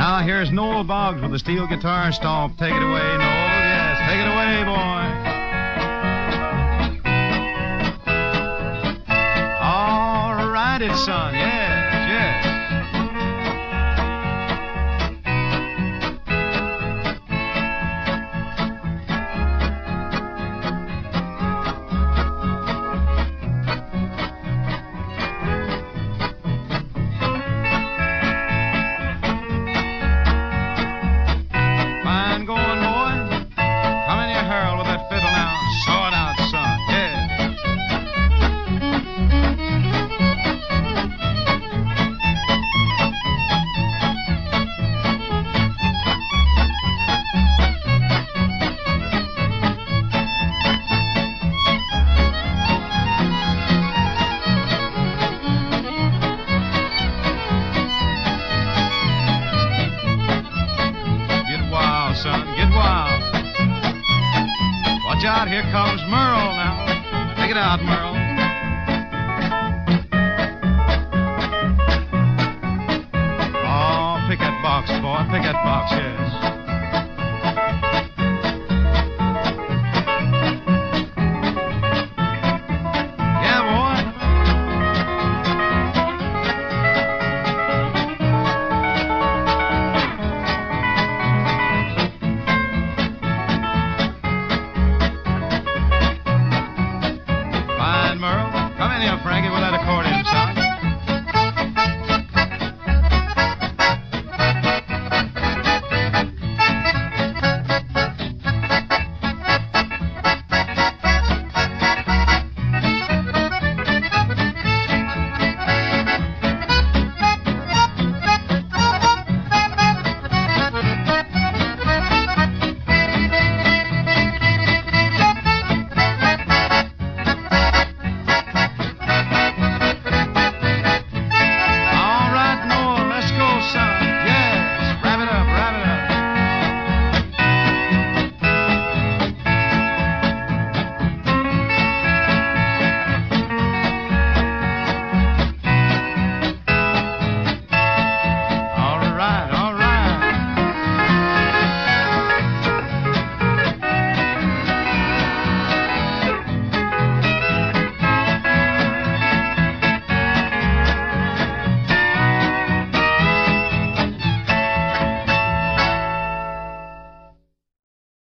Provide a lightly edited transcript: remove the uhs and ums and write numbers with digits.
Now here's Noel Boggs with a steel guitar stomp. Take it away, Noel. Yes, take it away, boy. All right, it's son. Yes, yes. Son, get wild. Watch out, here comes Merle now. Take it out, Merle. Oh, pick that box, boy, pick that box, yeah.